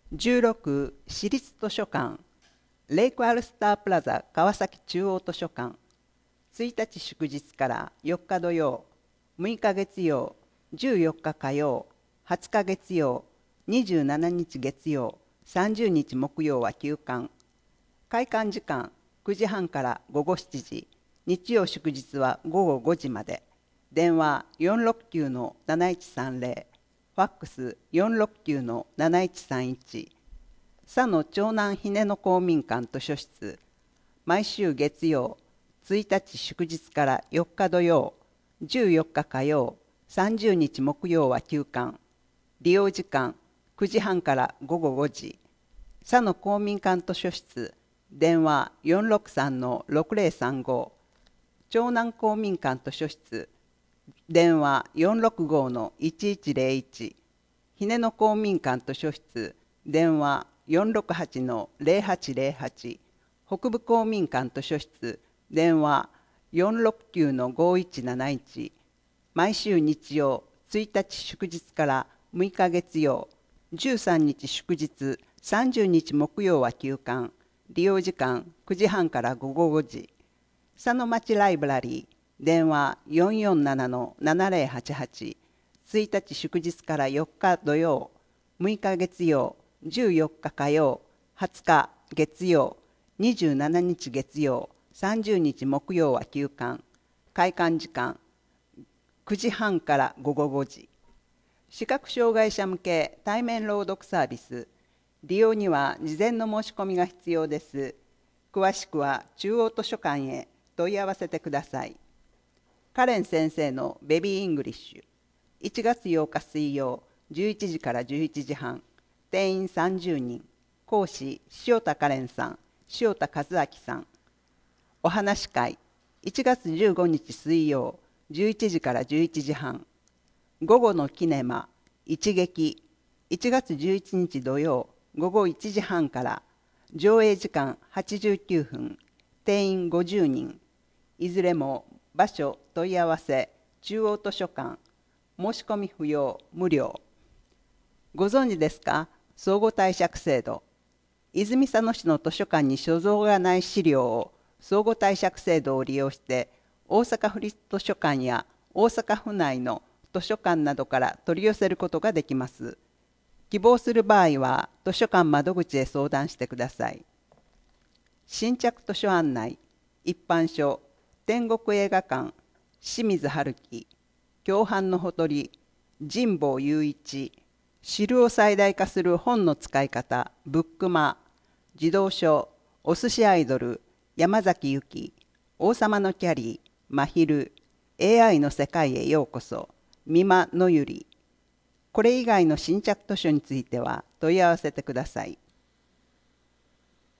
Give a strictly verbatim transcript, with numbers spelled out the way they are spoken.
じゅうろく市立図書館レイクアルスタープラザ川崎中央図書館ついたち祝日からよっか土曜、むいか月曜、じゅうよっか火曜、はつか月曜、にじゅうしちにち月曜、さんじゅうにち木曜は休館。開館時間くじはんから午後しちじ、日曜祝日は午後ごじまで。電話 よんろくきゅうのなないちさんぜろ、ファックス よんろくきゅうのなないちさんいち。佐野長南ひねの公民館図書室、毎週月曜、ついたち祝日からよっか土曜、じゅうよっか火曜、さんじゅうにち木曜は休館。利用時間くじはんから午後ごじ。佐野公民館図書室、電話 よんろくさんのろくぜろさんご。長南公民館図書室、電話 よんろくごのいちいちぜろいち。ひねの公民館図書室、電話よんろくはちのぜろはちぜろはち。北部公民館図書室、電話よんろくきゅうのごいちなないち。毎週日曜、ついたち祝日からむいか月曜、じゅうさんにち祝日、さんじゅうにち木曜は休館。利用時間くじはんから午後ごじ。佐野町ライブラリー、電話よんよんななのななぜろはちはち。ついたち祝日からよっか土曜、むいか月曜、じゅうよっか火曜、はつか月曜、にじゅうしちにち月曜、さんじゅうにち木曜は休館。開館時間くじはんから午後ごじ。視覚障害者向け対面朗読サービス。利用には事前の申し込みが必要です。詳しくは中央図書館へ問い合わせてください。カレン先生のベビーイングリッシュ。いちがつようか水曜、じゅういちじからじゅういちじはん。定員さんじゅうにん。講師、塩田カレンさん、塩田和明さん。お話し会、いちがつじゅうごにち水曜、じゅういちじからじゅういちじはん。午後のキネマ、一撃、いちがつじゅういちにち土曜、午後いちじはんから。上映時間はちじゅうきゅうふん。定員ごじゅうにん。いずれも場所問い合わせ、中央図書館。申し込み不要、無料。ご存知ですか？相互貸借制度。泉佐野市の図書館に所蔵がない資料を相互貸借制度を利用して大阪府立図書館や大阪府内の図書館などから取り寄せることができます。希望する場合は図書館窓口へ相談してください。新着図書案内、一般書、天国映画館、清水春樹、共犯のほとり、神保雄一、知るを最大化する本の使い方、ブックマ、児童書、お寿司アイドル、山崎由紀、王様のキャリー、まひる、エーアイ の世界へようこそ、美馬のゆり。これ以外の新着図書については問い合わせてください。